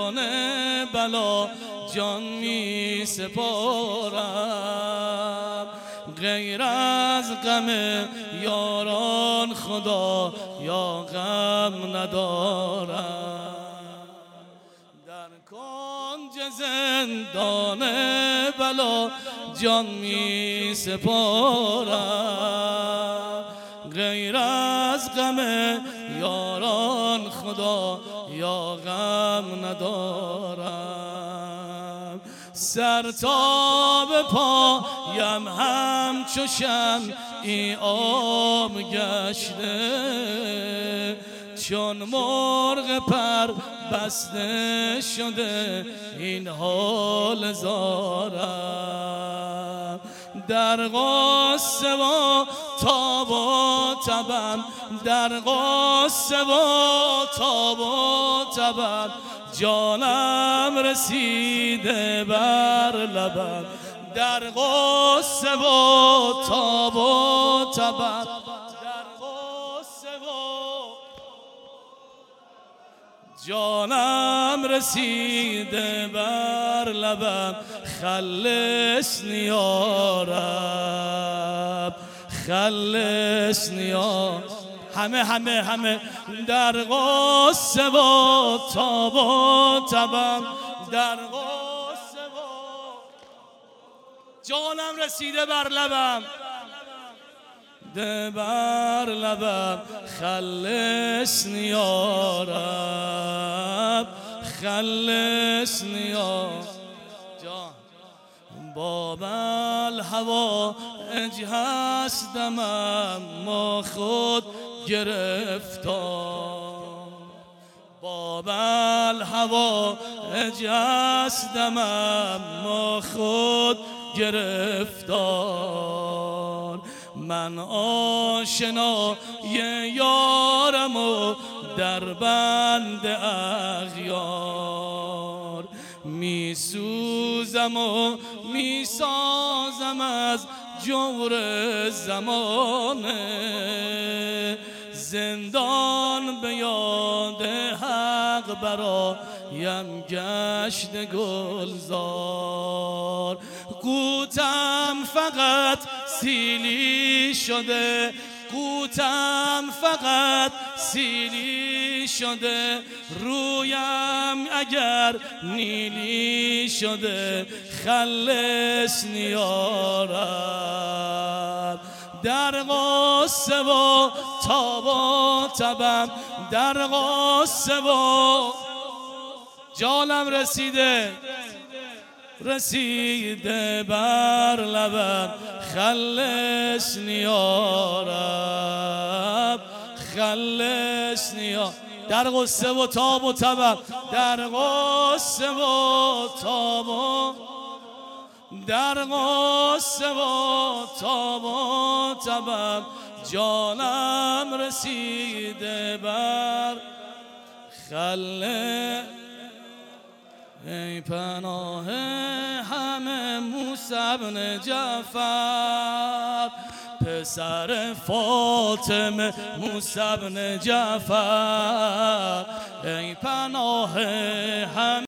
بلا جان می سپارم، غیر از غم یاران خدا یا غم ندارم. در کنج زندان بلا جان می سپارم، غیر از غم یاران خدا یا غم ندارم. سر تا به پایم همچو شمعی عام گشته، چون مرغ پر بسته شده این حال زارم. در غصه و تاب و تبم، در غصه و تاب و تبم، جانم رسیده بر لبم. در غصه و تاب و تبم، در غصه و جانم رسیده بر لبم. خلصنی یا رب، خلصنی یا همه در غصه و تاب و تبم، در غصه و جانم رسیده بر لبم، ده بر لبم. خلصنی یا رب، خلصنی یا جان. باب الهوا اج هست دمم ما خود گرفتار، باب الهوا اج هست دمم ما خود گرفتار. من آشنای یارم و در بند اغیار، می سوزم و می سازم از جور زمانه. زندان به یاد حق برایم گشت گلزار. قوتم فقط سیلی شده، قوتم فقط سیلی شده، رویم اگر نیلی شده. خلصنی یا رب، در غصه و تاب و تبم، در غصه و جانم رسیده بر لبم. خلصنی یا رب، خلصنی یا در غصه و تاب و تبم، در غصه و تاب و در غصه و تاب و تبم، جانم رسیده بر ای پناه همه موسی بن جعفر، پسر فاطمه موسی بن جعفر. ای پناه همه